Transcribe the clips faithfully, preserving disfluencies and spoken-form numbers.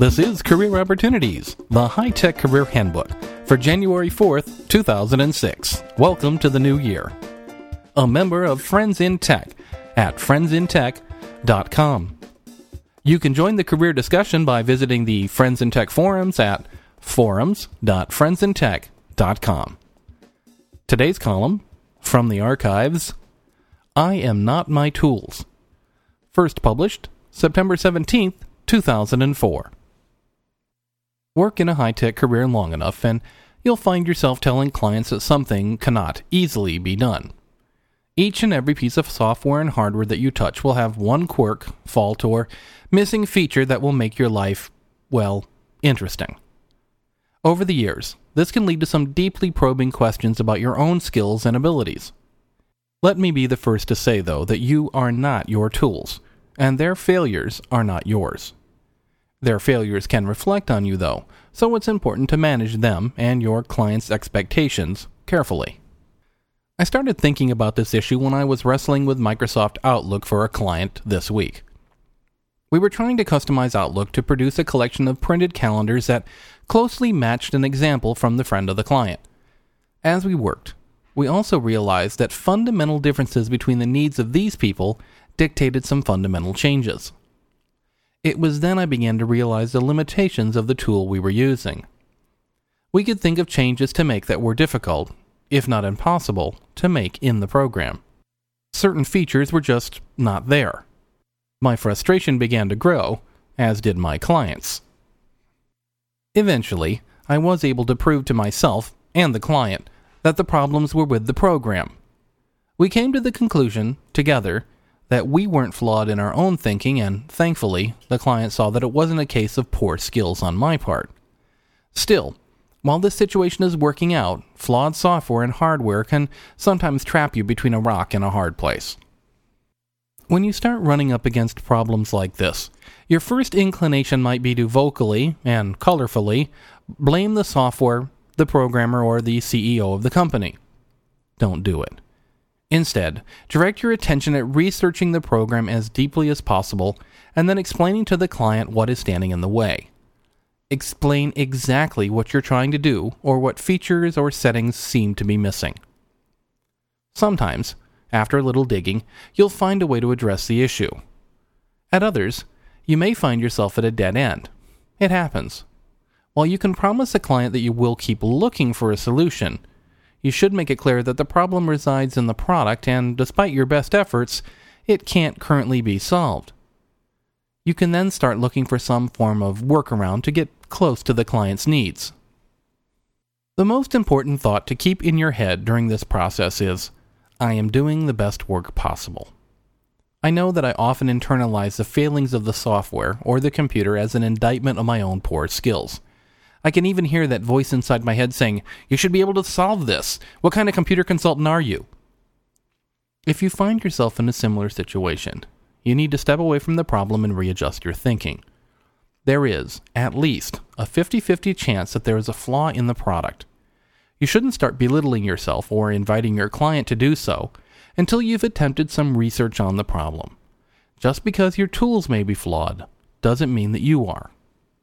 This is Career Opportunities, the high-tech career handbook for January fourth, two thousand six. Welcome to the new year. A member of Friends in Tech at friends in tech dot com. You can join the career discussion by visiting the Friends in Tech forums at forums dot friends in tech dot com. Today's column, from the archives, I Am Not My Tools. First published September seventeenth, two thousand four. Work in a high-tech career long enough, and you'll find yourself telling clients that something cannot easily be done. Each and every piece of software and hardware that you touch will have one quirk, fault, or missing feature that will make your life, well, interesting. Over the years, this can lead to some deeply probing questions about your own skills and abilities. Let me be the first to say, though, that you are not your tools, and their failures are not yours. Their failures can reflect on you, though, so it's important to manage them and your client's expectations carefully. I started thinking about this issue when I was wrestling with Microsoft Outlook for a client this week. We were trying to customize Outlook to produce a collection of printed calendars that closely matched an example from the friend of the client. As we worked, we also realized that fundamental differences between the needs of these people dictated some fundamental changes. It was then I began to realize the limitations of the tool we were using. We could think of changes to make that were difficult, if not impossible, to make in the program. Certain features were just not there. My frustration began to grow, as did my clients'. Eventually, I was able to prove to myself and the client that the problems were with the program. We came to the conclusion, together, that we weren't flawed in our own thinking, and thankfully, the client saw that it wasn't a case of poor skills on my part. Still, while this situation is working out, flawed software and hardware can sometimes trap you between a rock and a hard place. When you start running up against problems like this, your first inclination might be to vocally and colorfully blame the software, the programmer, or the C E O of the company. Don't do it. Instead, direct your attention at researching the program as deeply as possible and then explaining to the client what is standing in the way. Explain exactly what you're trying to do or what features or settings seem to be missing. Sometimes, after a little digging, you'll find a way to address the issue. At others, you may find yourself at a dead end. It happens. While you can promise a client that you will keep looking for a solution, you should make it clear that the problem resides in the product and, despite your best efforts, it can't currently be solved. You can then start looking for some form of workaround to get close to the client's needs. The most important thought to keep in your head during this process is, I am doing the best work possible. I know that I often internalize the failings of the software or the computer as an indictment of my own poor skills. I can even hear that voice inside my head saying, "You should be able to solve this. What kind of computer consultant are you?" If you find yourself in a similar situation, you need to step away from the problem and readjust your thinking. There is, at least, a fifty-fifty chance that there is a flaw in the product. You shouldn't start belittling yourself or inviting your client to do so until you've attempted some research on the problem. Just because your tools may be flawed doesn't mean that you are.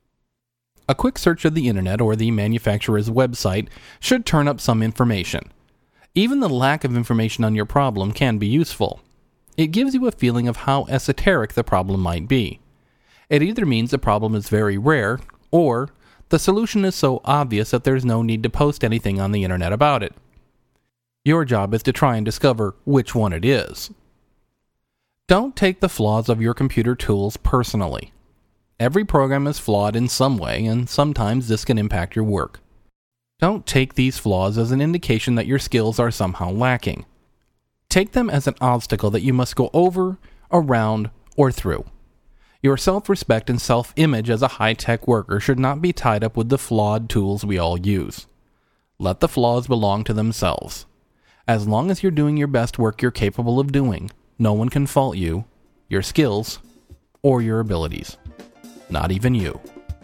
A quick search of the internet or the manufacturer's website should turn up some information. Even the lack of information on your problem can be useful. It gives you a feeling of how esoteric the problem might be. It either means the problem is very rare, or the solution is so obvious that there's no need to post anything on the internet about it. Your job is to try and discover which one it is. Don't take the flaws of your computer tools personally. Every program is flawed in some way, and sometimes this can impact your work. Don't take these flaws as an indication that your skills are somehow lacking. Take them as an obstacle that you must go over, around, or through. Your self-respect and self-image as a high-tech worker should not be tied up with the flawed tools we all use. Let the flaws belong to themselves. As long as you're doing your best work you're capable of doing, no one can fault you, your skills, or your abilities. Not even you.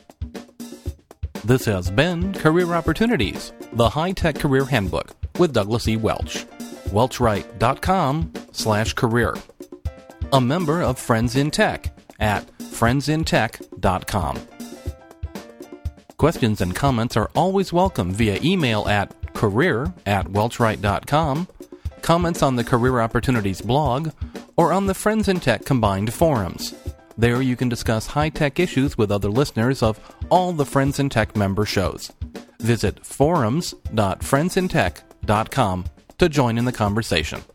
This has been Career Opportunities, the high-tech career handbook with Douglas E. Welch. welchwright.com slash career. A member of Friends in Tech at friends in tech dot com. Questions and comments are always welcome via email at career at welchwright dot com, comments on the Career Opportunities blog, or on the Friends in Tech combined forums. There you can discuss high-tech issues with other listeners of all the Friends in Tech member shows. Visit forums dot friends in tech dot com to join in the conversation.